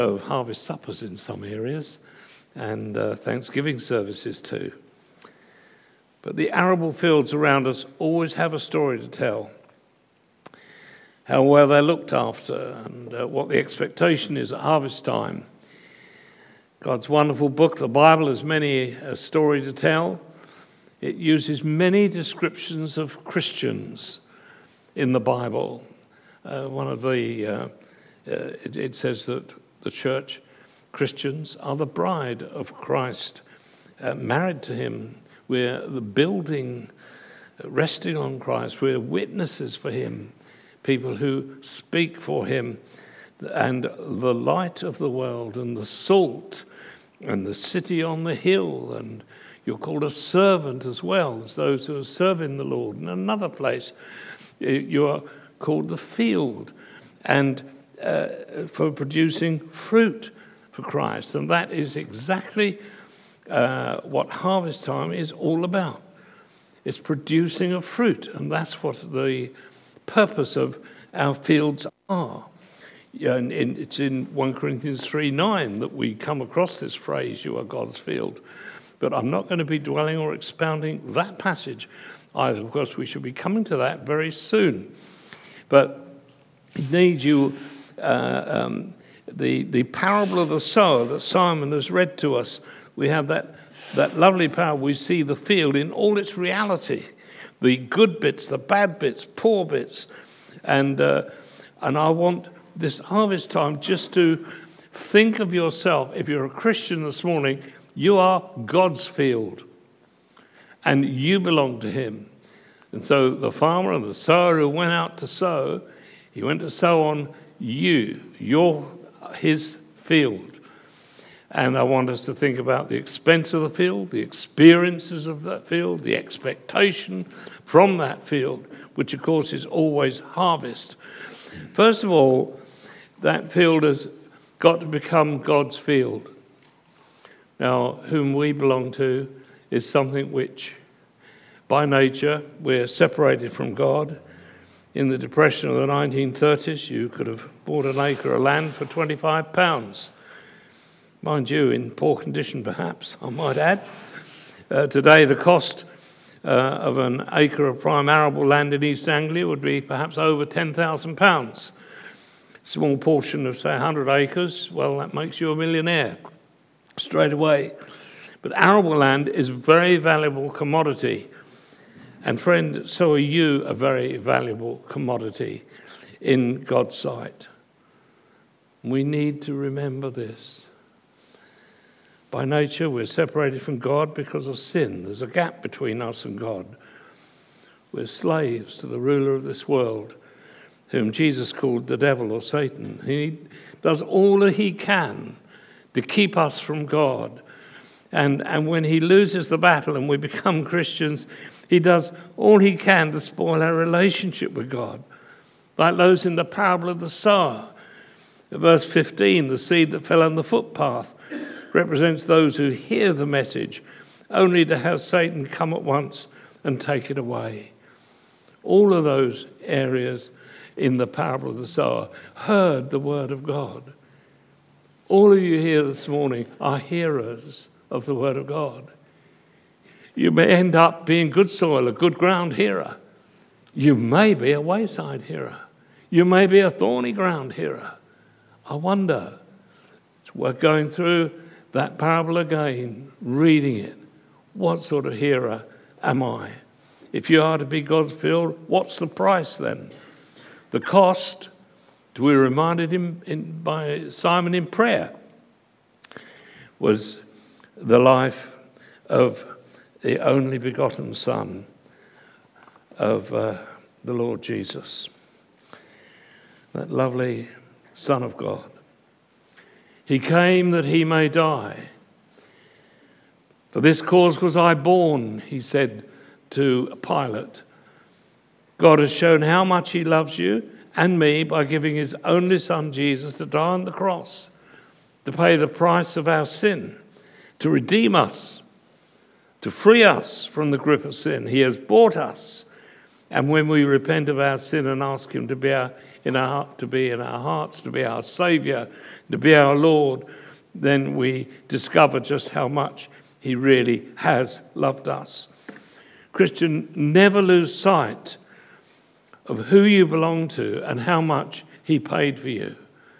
of harvest suppers in some areas and Thanksgiving services too. But the arable fields around us always have a story to tell. How well they're looked after and what the expectation is at harvest time. God's wonderful book, the Bible, has many a story to tell. It uses many descriptions of Christians in the Bible. It says that the church, Christians, are the bride of Christ, married to him. We're the building resting on Christ. We're witnesses for him, people who speak for him, and the light of the world and the salt and the city on the hill. And you're called a servant as well as those who are serving the Lord. In another place, you are called the field and for producing fruit for Christ. And that is exactly what harvest time is all about. It's producing of fruit, and that's what the purpose of our fields are. And it's in 1 Corinthians 3:9 that we come across this phrase, you are God's field. But I'm not going to be dwelling or expounding that passage either. Of course, we should be coming to that very soon. But it needs you, the parable of the sower that Simon has read to us. We have that lovely parable. We see the field in all its reality, the good bits, the bad bits, poor bits. And I want this harvest time just to think of yourself. If you're a Christian this morning, you are God's field and you belong to him. And so the farmer and the sower who went out to sow, he went to sow on his field. And I want us to think about the expense of the field, the experiences of that field, the expectation from that field, which of course is always harvest. First of all, that field has got to become God's field. Now, whom we belong to is something which, by nature, we're separated from God. In the Depression of the 1930s, you could have bought an acre of land for £25. Mind you, in poor condition perhaps, I might add. Today, the cost of an acre of prime arable land in East Anglia would be perhaps over £10,000. Small portion of, say, 100 acres, well, that makes you a millionaire straight away. But arable land is a very valuable commodity. And friend, so are you a very valuable commodity in God's sight. We need to remember this. By nature, we're separated from God because of sin. There's a gap between us and God. We're slaves to the ruler of this world, whom Jesus called the devil or Satan. He does all that he can to keep us from God. And when he loses the battle and we become Christians, he does all he can to spoil our relationship with God. Like those in the parable of the sower. Verse 15, the seed that fell on the footpath represents those who hear the message, only to have Satan come at once and take it away. All of those areas in the parable of the sower heard the word of God. All of you here this morning are hearers of the word of God. You may end up being good soil, a good ground hearer. You may be a wayside hearer. You may be a thorny ground hearer. I wonder, it's worth going through that parable again, reading it. What sort of hearer am I? If you are to be God's field, what's the price then? The cost, we reminded him by Simon in prayer, was the life of the only begotten Son of the Lord Jesus, that lovely Son of God. He came that he may die. For this cause was I born, he said to Pilate. God has shown how much he loves you and me by giving his only Son, Jesus, to die on the cross, to pay the price of our sin, to redeem us, to free us from the grip of sin. He has bought us. And when we repent of our sin and ask him to be our in our heart, to be in our hearts, to be our Saviour, to be our Lord, then we discover just how much he really has loved us. Christian, never lose sight of who you belong to and how much he paid for you.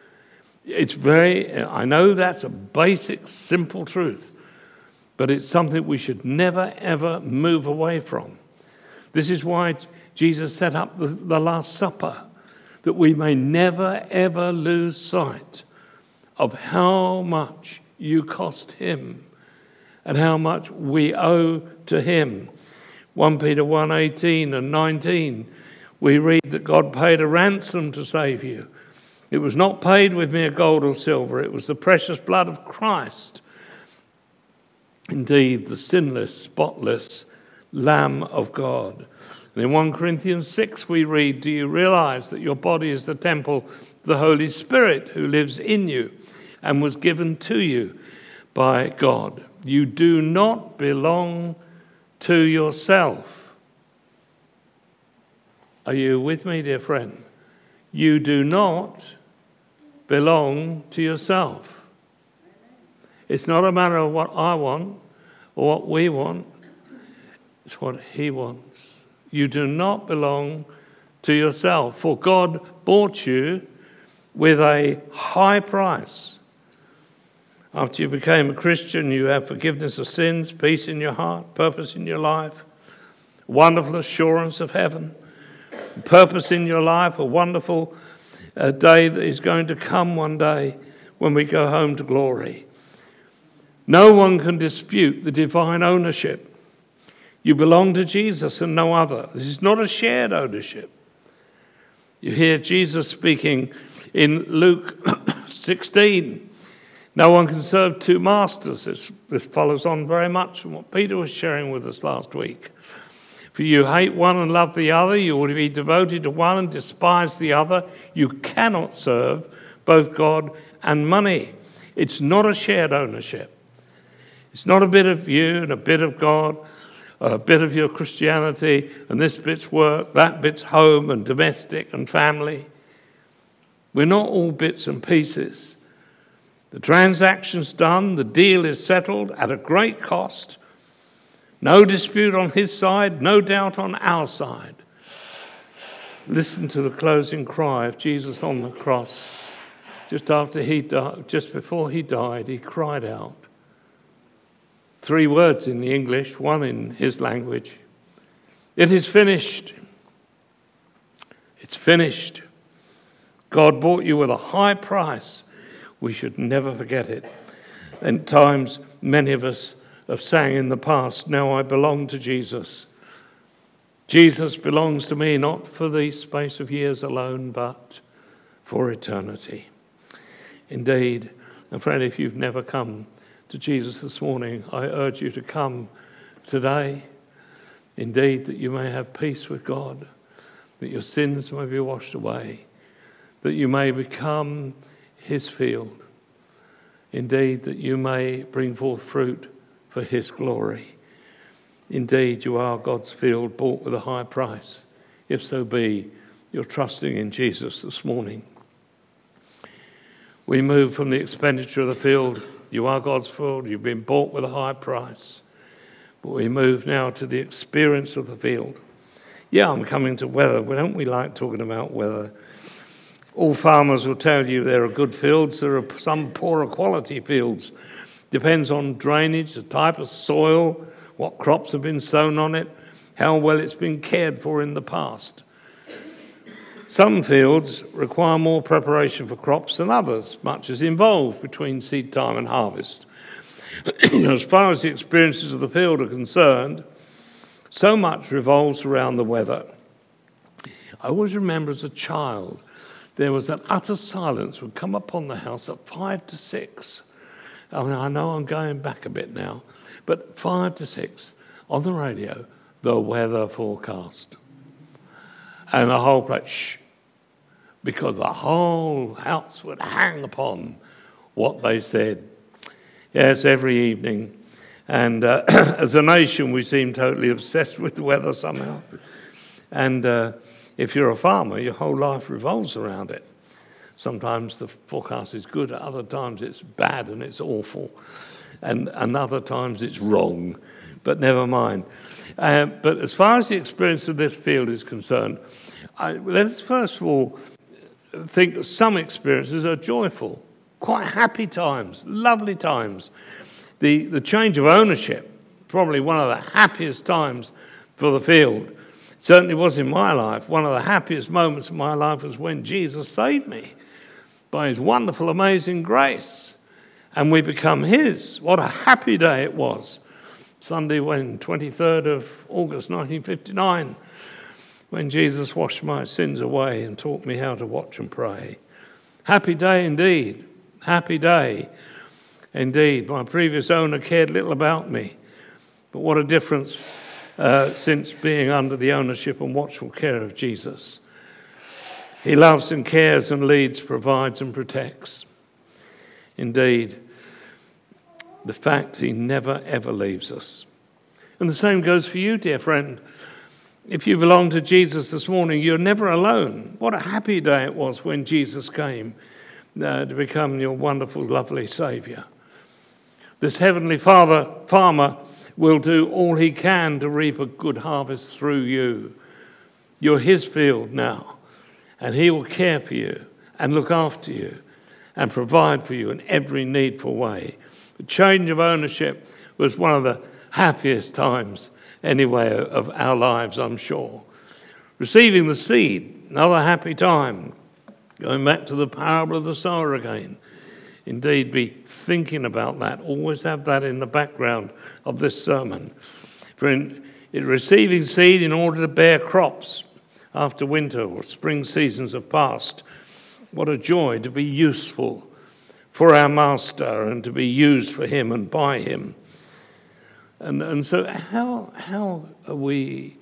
I know that's a basic, simple truth, but it's something we should never, ever move away from. This is why Jesus set up the Last Supper, that we may never, ever lose sight of how much you cost him and how much we owe to him. 1 Peter 1:18 and 19, we read that God paid a ransom to save you. It was not paid with mere gold or silver. It was the precious blood of Christ. Indeed, the sinless, spotless Lamb of God. And in 1 Corinthians 6 we read, do you realize that your body is the temple of the Holy Spirit who lives in you and was given to you by God? You do not belong to yourself. Are you with me, dear friend? You do not belong to yourself. It's not a matter of what I want or what we want. It's what he wants. You do not belong to yourself, for God bought you with a high price. After you became a Christian, you have forgiveness of sins, peace in your heart, purpose in your life, wonderful assurance of heaven, purpose in your life, a wonderful day that is going to come one day when we go home to glory. No one can dispute the divine ownership. You belong to Jesus and no other. This is not a shared ownership. You hear Jesus speaking in Luke 16. No one can serve two masters. This follows on very much from what Peter was sharing with us last week. For you hate one and love the other, you will be devoted to one and despise the other. You cannot serve both God and money. It's not a shared ownership. It's not a bit of you and a bit of God, a bit of your Christianity, and this bit's work, that bit's home and domestic and family. We're not all bits and pieces. The transaction's done, the deal is settled at a great cost. No dispute on his side, no doubt on our side. Listen to the closing cry of Jesus on the cross. Just after he died, just before he died, he cried out. 3 words in the English, one in his language. It is finished. It's finished. God bought you with a high price. We should never forget it. In times, many of us have sang in the past, now I belong to Jesus. Jesus belongs to me, not for the space of years alone, but for eternity. Indeed, and friend, if you've never come to Jesus this morning, I urge you to come today. Indeed, that you may have peace with God, that your sins may be washed away, that you may become his field. Indeed, that you may bring forth fruit for his glory. Indeed, you are God's field, bought with a high price. If so be, you're trusting in Jesus this morning. We move from the expenditure of the field. You are God's field. You've been bought with a high price. But we move now to the experience of the field. Yeah, I'm coming to weather. Don't we like talking about weather? All farmers will tell you there are good fields. There are some poorer quality fields. Depends on drainage, the type of soil, what crops have been sown on it, how well it's been cared for in the past. Some fields require more preparation for crops than others. Much is involved between seed time and harvest. As far as the experiences of the field are concerned, so much revolves around the weather. I always remember as a child, there was an utter silence would come upon the house at 5 to 6. I mean, I know I'm going back a bit now, but 5 to 6 on the radio, the weather forecast. And the whole place, shh, because the whole house would hang upon what they said. Yes, every evening. And as a nation, we seem totally obsessed with the weather somehow. And If you're a farmer, your whole life revolves around it. Sometimes the forecast is good, at other times it's bad and it's awful, and other times it's wrong, but never mind. But as far as the experience of this field is concerned, let's first of all think that some experiences are joyful, quite happy times, lovely times. The change of ownership, probably one of the happiest times for the field. It certainly was in my life. One of the happiest moments of my life was when Jesus saved me by his wonderful, amazing grace. And we become his. What a happy day it was. Sunday, 23rd of August 1959, when Jesus washed my sins away and taught me how to watch and pray. Happy day indeed. Happy day indeed. My previous owner cared little about me. But what a difference since being under the ownership and watchful care of Jesus. He loves and cares and leads, provides and protects. Indeed, the fact he never ever leaves us. And the same goes for you, dear friend. If you belong to Jesus this morning, you're never alone. What a happy day it was when Jesus came to become your wonderful, lovely Saviour. This heavenly farmer will do all he can to reap a good harvest through you. You're his field now. And he will care for you and look after you and provide for you in every needful way. The change of ownership was one of the happiest times, anyway, of our lives, I'm sure. Receiving the seed, another happy time. Going back to the parable of the sower again. Indeed, be thinking about that. Always have that in the background of this sermon. For in receiving seed in order to bear crops, after winter or spring seasons have passed. What a joy to be useful for our Master and to be used for him and by him. And so how are we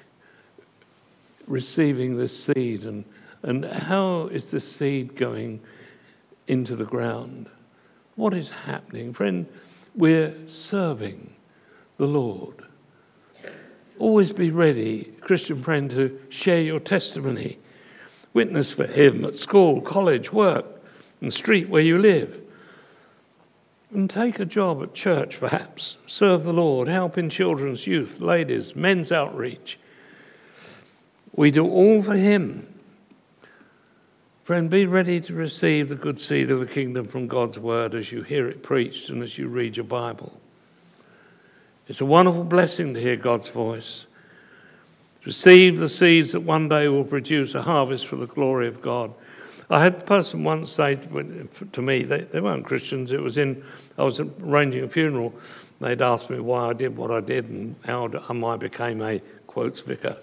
receiving this seed and how is this seed going into the ground? What is happening? Friend, we're serving the Lord. Always be ready, Christian friend, to share your testimony. Witness for him at school, college, work, and street where you live. And take a job at church, perhaps. Serve the Lord, help in children's, youth, ladies, men's outreach. We do all for him. Friend, be ready to receive the good seed of the kingdom from God's word as you hear it preached and as you read your Bible. It's a wonderful blessing to hear God's voice. Receive the seeds that one day will produce a harvest for the glory of God. I had a person once say to me, they weren't Christians, I was arranging a funeral. They'd asked me why I did what I did and how I became a, quotes, vicar.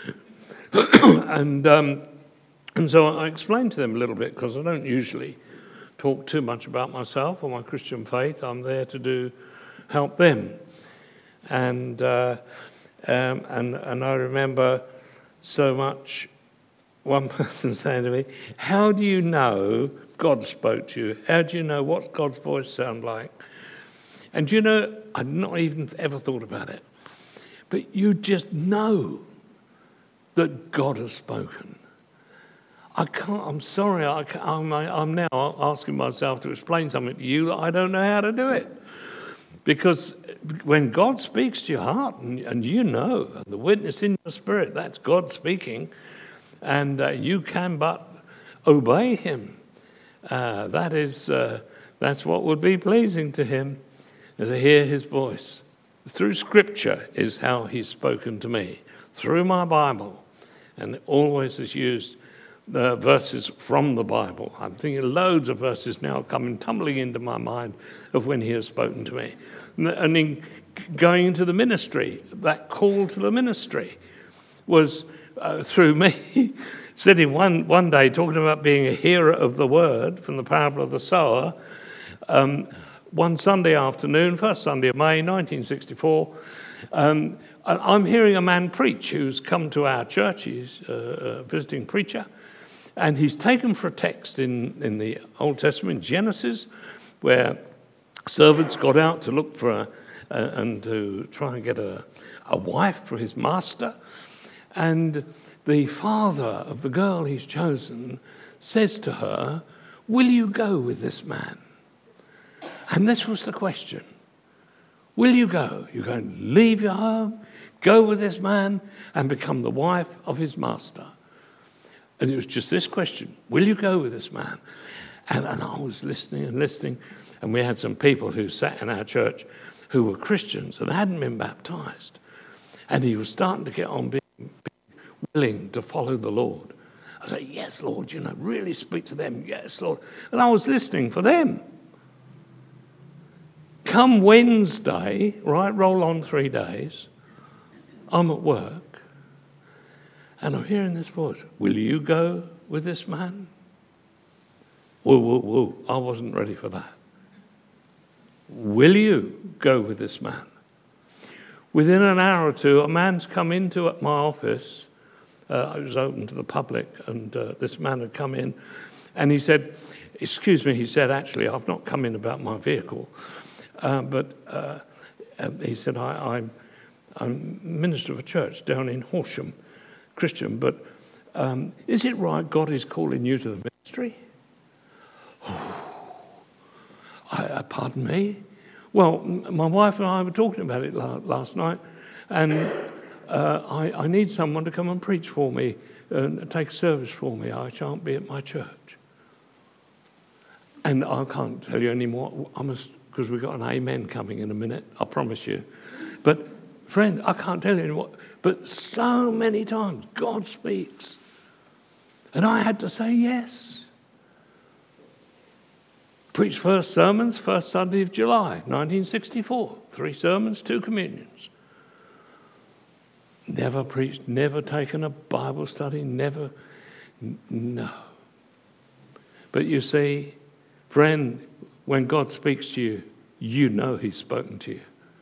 And so I explained to them a little bit, because I don't usually talk too much about myself or my Christian faith. I'm there to help them. And I remember so much one person saying to me, how do you know God spoke to you? How do you know what God's voice sounds like? And you know, I'd not even ever thought about it, but you just know that God has spoken. I'm sorry, I'm now asking myself to explain something to you that I don't know how to do it. Because when God speaks to your heart, and you know, the witness in your spirit, that's God speaking, and you can but obey him. That's what would be pleasing to him, to hear his voice. Through Scripture is how he's spoken to me, through my Bible, and always has used the verses from the Bible. I'm thinking loads of verses now coming tumbling into my mind of when he has spoken to me. And in going into the ministry, that call to the ministry was through me sitting one day talking about being a hearer of the word from the parable of the sower. One Sunday afternoon, first Sunday of May, 1964, I'm hearing a man preach who's come to our church. He's a visiting preacher. And he's taken for a text in the Old Testament, Genesis, where servants got out to look for and to try and get a wife for his master. And the father of the girl he's chosen says to her, will you go with this man? And this was the question. Will you go? You're going to leave your home, go with this man, and become the wife of his master. And it was just this question, will you go with this man? And I was listening, and we had some people who sat in our church who were Christians and hadn't been baptized. And he was starting to get on being willing to follow the Lord. I said, yes, Lord, really speak to them. Yes, Lord. And I was listening for them. Come Wednesday, right, roll on 3 days, I'm at work, and I'm hearing this voice, will you go with this man? Whoa, whoa, whoa, I wasn't ready for that. Will you go with this man? Within an hour or two, a man's come into my office. It was open to the public, and this man had come in, and he said, excuse me, he said, actually, I've not come in about my vehicle, but he said, I'm minister of a church down in Horsham, Christian, but is it right God is calling you to the ministry? Pardon me? Well, my wife and I were talking about it last night, and I need someone to come and preach for me and take service for me. I shan't be at my church. And I can't tell you any more, because we've got an amen coming in a minute, I promise you. But, friend, I can't tell you anymore. But so many times God speaks. And I had to say yes. Preached first sermons, first Sunday of July, 1964. 3 sermons, 2 communions. Never preached, never taken a Bible study, never, no. But you see, friend, when God speaks to you, you know he's spoken to you.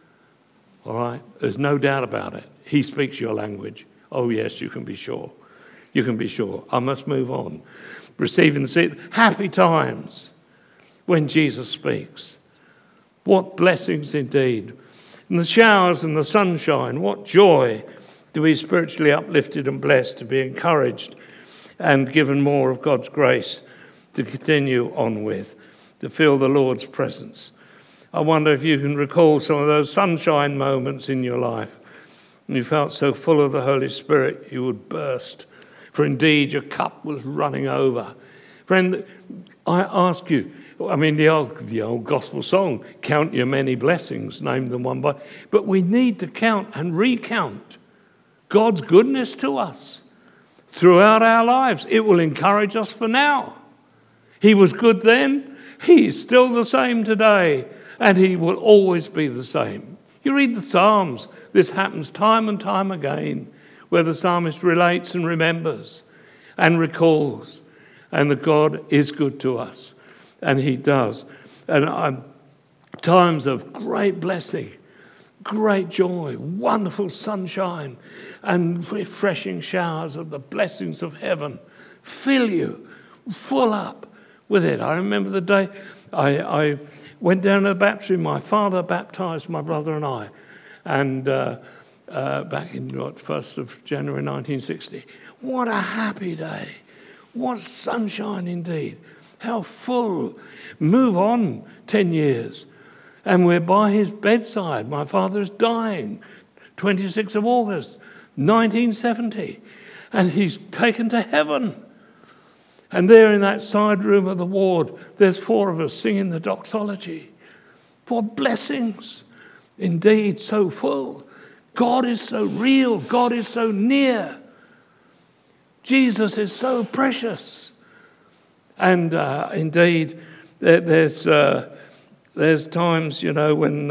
All right? There's no doubt about it. He speaks your language. Oh, yes, you can be sure. You can be sure. I must move on. Receiving the seed. Happy times when Jesus speaks. What blessings indeed. And the showers and the sunshine, what joy to be spiritually uplifted and blessed, to be encouraged and given more of God's grace to continue on with, to feel the Lord's presence. I wonder if you can recall some of those sunshine moments in your life and you felt so full of the Holy Spirit you would burst, for indeed your cup was running over. Friend, I ask you, the old gospel song, count your many blessings, name them one by, but we need to count and recount God's goodness to us throughout our lives. It will encourage us for now. He was good then, he is still the same today, and he will always be the same. You read the Psalms, this happens time and time again, where the psalmist relates and remembers and recalls, and that God is good to us, and he does. And times of great blessing, great joy, wonderful sunshine, and refreshing showers of the blessings of heaven fill you full up with it. I remember the day I went down to the baptistry. My father baptized my brother and I, and back in 1st of January 1960. What a happy day. What sunshine indeed. How full. Move on 10 years. And we're by his bedside. My father's dying. 26th of August, 1970. And he's taken to heaven. And there in that side room of the ward, there's 4 of us singing the doxology. What blessings. Indeed, so full. God is so real. God is so near. Jesus is so precious. And indeed, there's times, when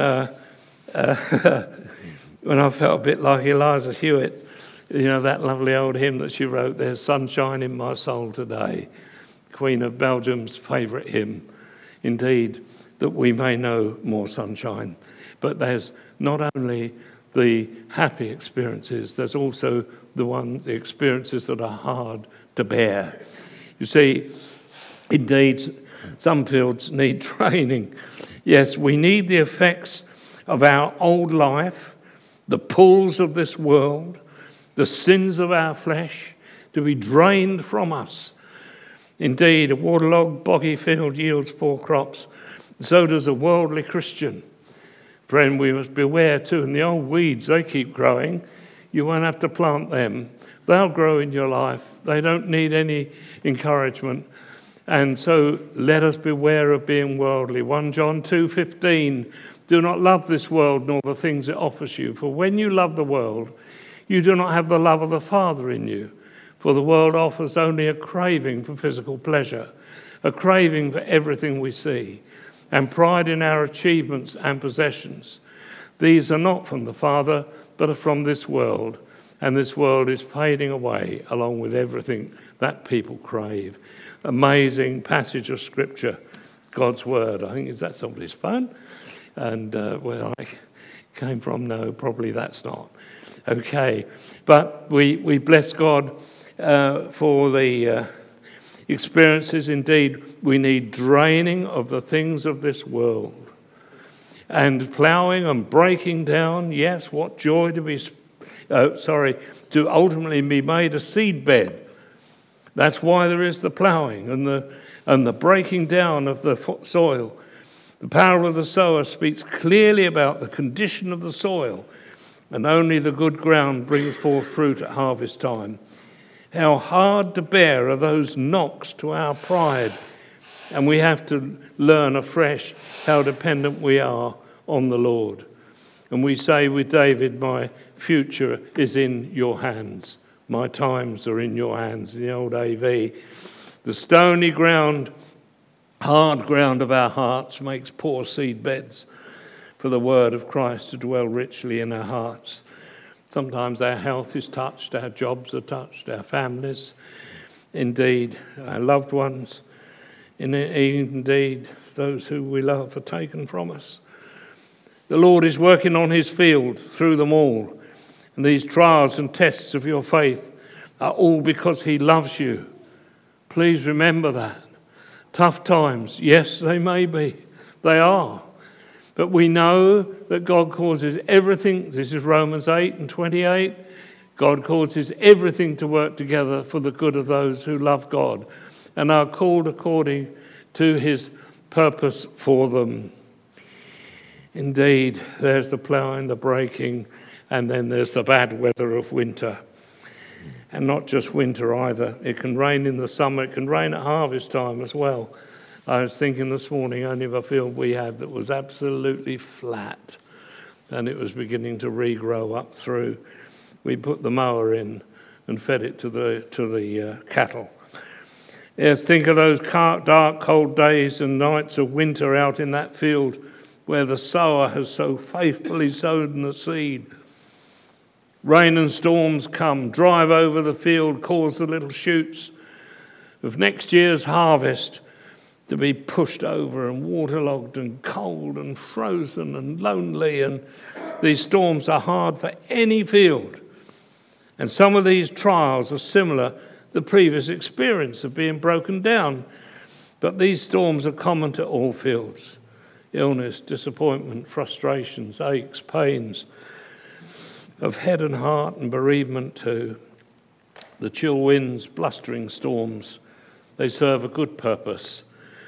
when I felt a bit like Eliza Hewitt, that lovely old hymn that she wrote, "There's sunshine in my soul today," Queen of Belgium's favourite hymn. Indeed, that we may know more sunshine. But there's not only the happy experiences, there's also the experiences that are hard to bear. You see, indeed, some fields need training. Yes, we need the effects of our old life, the pulls of this world, the sins of our flesh, to be drained from us. Indeed, a waterlogged, boggy field yields poor crops. So does a worldly Christian. Friend, we must beware too. And the old weeds, they keep growing. You won't have to plant them. They'll grow in your life. They don't need any encouragement. And so let us beware of being worldly. 1 John 2:15, do not love this world nor the things it offers you. For when you love the world, you do not have the love of the Father in you. For the world offers only a craving for physical pleasure, a craving for everything we see, and pride in our achievements and possessions. These are not from the Father, but are from this world. And this world is fading away along with everything that people crave. Amazing passage of Scripture, God's Word. I think, is that somebody's phone? And where I came from, no, probably that's not. Okay, but we bless God for the experiences. Indeed, we need draining of the things of this world and ploughing and breaking down. Yes, what joy to ultimately be made a seed bed. That's why there is the ploughing and the breaking down of the soil. The parable of the sower speaks clearly about the condition of the soil, and only the good ground brings forth fruit at harvest time. How hard to bear are those knocks to our pride, and we have to learn afresh how dependent we are on the Lord. And we say with David, my future is in your hands. My times are in your hands, the old AV. The stony ground, hard ground of our hearts makes poor seed beds for the word of Christ to dwell richly in our hearts. Sometimes our health is touched, our jobs are touched, our families, indeed, our loved ones, indeed, those who we love are taken from us. The Lord is working on his field through them all. And these trials and tests of your faith are all because he loves you. Please remember that. Tough times, yes, they may be. They are. But we know that God causes everything, this is Romans 8:28, God causes everything to work together for the good of those who love God and are called according to his purpose for them. Indeed, there's the ploughing, the breaking, and then there's the bad weather of winter. And not just winter either. It can rain in the summer. It can rain at harvest time as well. I was thinking this morning only of a field we had that was absolutely flat. And it was beginning to regrow up through. We put the mower in and fed it to the cattle. Yes, think of those dark, cold days and nights of winter out in that field where the sower has so faithfully sown the seed. Rain and storms come, drive over the field, cause the little shoots of next year's harvest to be pushed over and waterlogged and cold and frozen and lonely. And these storms are hard for any field. And some of these trials are similar to the previous experience of being broken down. But these storms are common to all fields. Illness, disappointment, frustrations, aches, pains of head and heart, and bereavement too. The chill winds, blustering storms, they serve a good purpose.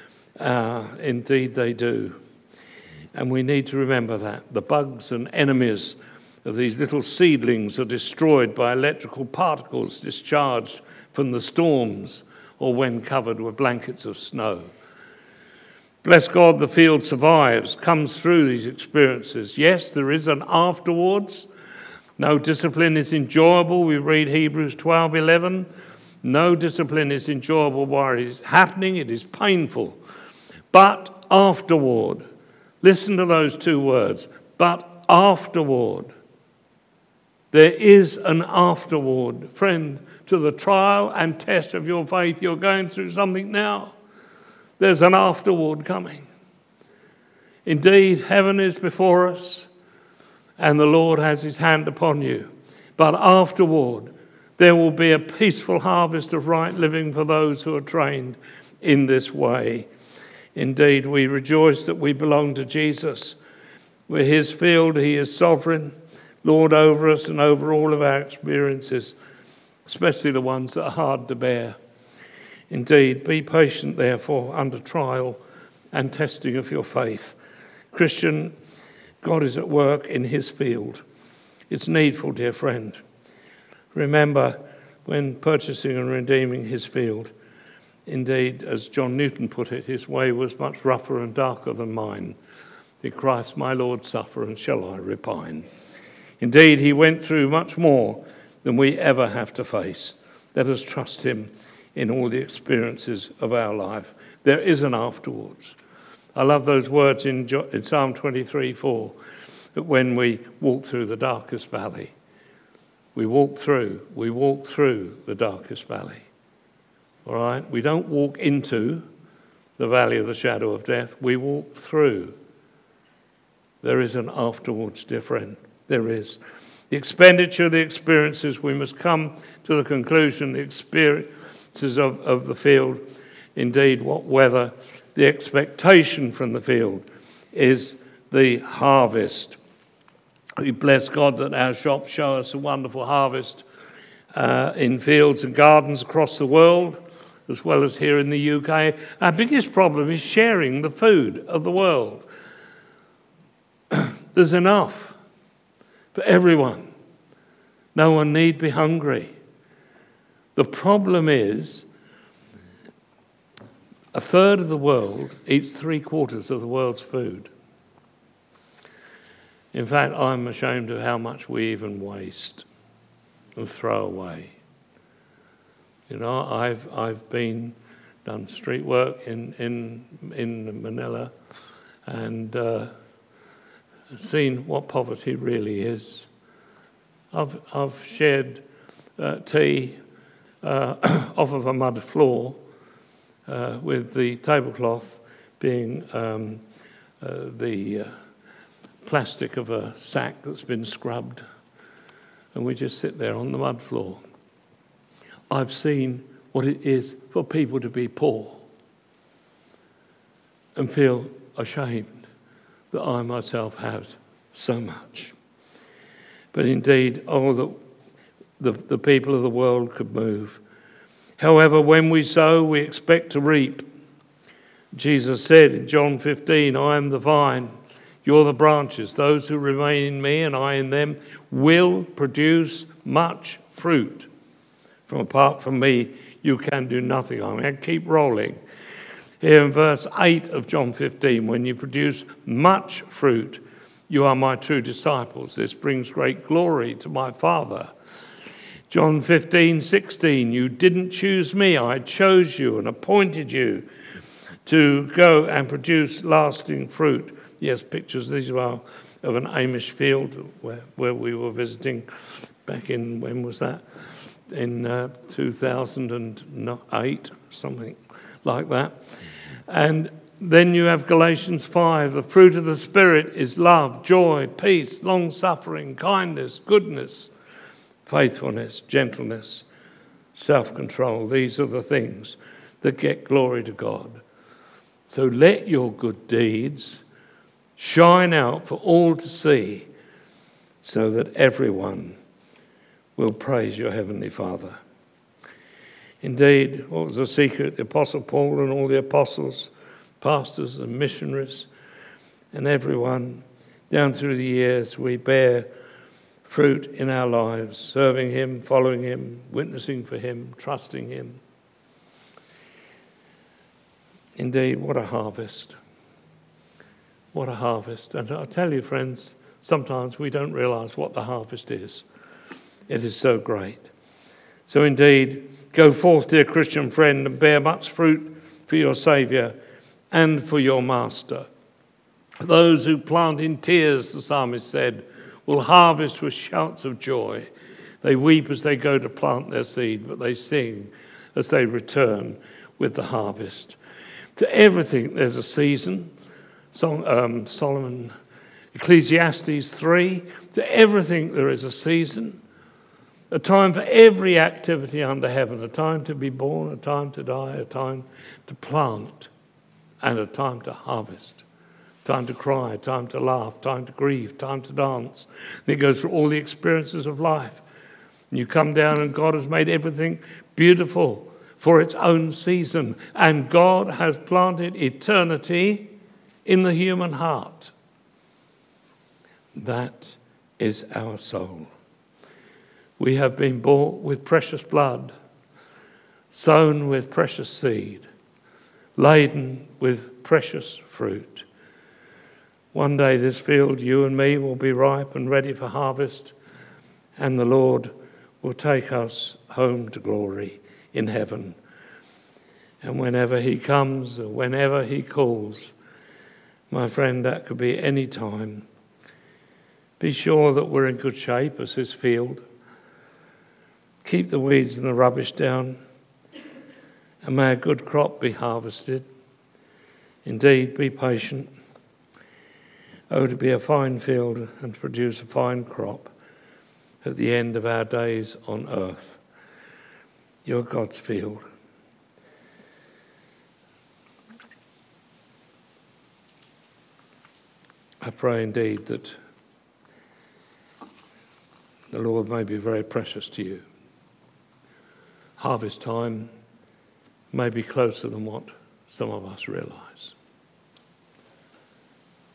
Indeed they do. And we need to remember that. The bugs and enemies of these little seedlings are destroyed by electrical particles discharged from the storms or when covered with blankets of snow. Bless God, the field survives, comes through these experiences. Yes, there is an afterwards. No discipline is enjoyable. We read Hebrews 12:11. No discipline is enjoyable while it is happening. It is painful. But afterward, listen to those two words, but afterward. There is an afterward. Friend, to the trial and test of your faith, you're going through something now. There's an afterward coming. Indeed, heaven is before us, and the Lord has his hand upon you. But afterward, there will be a peaceful harvest of right living for those who are trained in this way. Indeed, we rejoice that we belong to Jesus. We're his field. He is sovereign, Lord over us and over all of our experiences. especially the ones that are hard to bear. Indeed, be patient, therefore, under trial and testing of your faith. Christian, God is at work in his field. It's needful, dear friend. Remember, when purchasing and redeeming his field, indeed, as John Newton put it, his way was much rougher and darker than mine. Did Christ my Lord suffer, and shall I repine? Indeed, he went through much more than we ever have to face. Let us trust him in all the experiences of our life. There is an afterwards. I love those words in Psalm 23:4, that when we walk through the darkest valley, we walk through the darkest valley. All right? We don't walk into the valley of the shadow of death. We walk through. There is an afterwards, dear friend. There is. The expenditure, the experiences, we must come to the conclusion, the experiences of the field, indeed, what weather, the expectation from the field is the harvest. We bless God that our shops show us a wonderful harvest in fields and gardens across the world, as well as here in the UK. Our biggest problem is sharing the food of the world. There's enough for everyone. No one need be hungry. The problem is, a third of the world eats 3/4 of the world's food. In fact, I'm ashamed of how much we even waste and throw away. You know, I've done street work in Manila and seen what poverty really is. I've shared tea off of a mud floor with the tablecloth being the plastic of a sack that's been scrubbed, and we just sit there on the mud floor. I've seen what it is for people to be poor and feel ashamed that I myself have so much. But indeed, the people of the world could move. However, when we sow, we expect to reap. Jesus said in John 15, I am the vine, you're the branches. Those who remain in me and I in them will produce much fruit. Apart from me, you can do nothing. I mean, keep rolling. Here in verse 8 of John 15, when you produce much fruit, you are my true disciples. This brings great glory to my Father. John 15:16, you didn't choose me, I chose you and appointed you to go and produce lasting fruit. Yes, pictures, these are of an Amish field where we were visiting back in, when was that? In 2008, something like that. And then you have Galatians 5, the fruit of the Spirit is love, joy, peace, long-suffering, kindness, goodness, faithfulness, gentleness, self-control. These are the things that get glory to God. So let your good deeds shine out for all to see, so that everyone will praise your Heavenly Father. Indeed, what was the secret? The Apostle Paul and all the apostles, pastors and missionaries, and everyone down through the years, we bear fruit in our lives, serving him, following him, witnessing for him, trusting him. Indeed, what a harvest. What a harvest. And I tell you, friends, sometimes we don't realize what the harvest is. It is so great. So indeed, go forth, dear Christian friend, and bear much fruit for your Saviour and for your Master. Those who plant in tears, the psalmist said, will harvest with shouts of joy. They weep as they go to plant their seed, but they sing as they return with the harvest. To everything there's a season. Solomon, Ecclesiastes 3, to everything there is a season. A time for every activity under heaven, a time to be born, a time to die, a time to plant, and a time to harvest. Time to cry, time to laugh, time to grieve, time to dance. And it goes through all the experiences of life. You come down and God has made everything beautiful for its own season. And God has planted eternity in the human heart. That is our soul. We have been bought with precious blood, sown with precious seed, laden with precious fruit. One day this field, you and me, will be ripe and ready for harvest, and the Lord will take us home to glory in heaven. And whenever he comes or whenever he calls, my friend, that could be any time. Be sure that we're in good shape as his field. Keep the weeds and the rubbish down, and may a good crop be harvested. Indeed, be patient. Oh, to be a fine field and to produce a fine crop at the end of our days on earth. You're God's field. I pray indeed that the Lord may be very precious to you. Harvest time may be closer than what some of us realize.